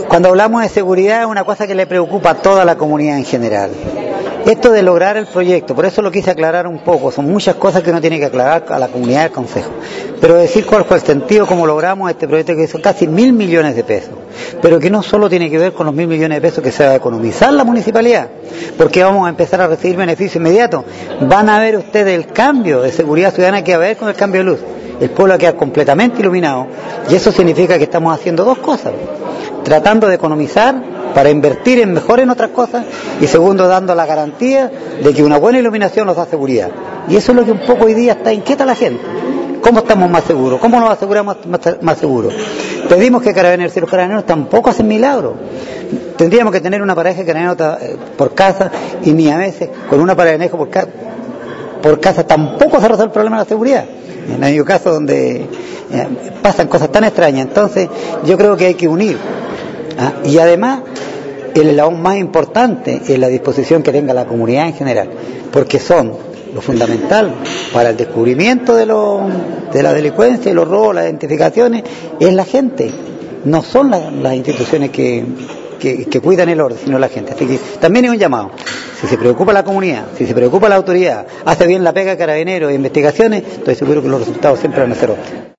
Cuando hablamos de seguridad es una cosa que le preocupa a toda la comunidad en general. Esto de lograr el proyecto, por eso lo quise aclarar un poco, son muchas cosas que uno tiene que aclarar a la comunidad del Consejo. Pero decir cuál fue el sentido, cómo logramos este proyecto que son casi 1.000 millones de pesos. Pero que no solo tiene que ver con los 1.000 millones de pesos que se va a economizar la municipalidad, porque vamos a empezar a recibir beneficios inmediatos. Van a ver ustedes el cambio de seguridad ciudadana que va a haber con el cambio de luz. El pueblo va a quedar completamente iluminado y eso significa que estamos haciendo dos cosas: tratando de economizar para invertir en otras cosas, y segundo, dando la garantía de que una buena iluminación nos da seguridad. Y eso es lo que un poco hoy día está inquieta la gente. ¿Cómo estamos más seguros? ¿Cómo nos aseguramos más seguros? Pedimos que Carabineros y los Carabineros tampoco hacen milagros. Tendríamos que tener una pareja de carabineros por casa, y ni a veces con una pareja de conejo por casa tampoco se resuelve el problema de la seguridad. Hay casos donde pasan cosas tan extrañas. Entonces yo creo que hay que unir. Y además el eslabón más importante es la disposición que tenga la comunidad en general, porque son lo fundamental para el descubrimiento de la delincuencia y los robos, las identificaciones, es la gente, no son las instituciones que cuidan el orden, sino la gente. Así que también es un llamado: si se preocupa la comunidad, si se preocupa la autoridad, hace bien la pega de Carabineros e investigaciones, estoy seguro que los resultados siempre van a ser otros.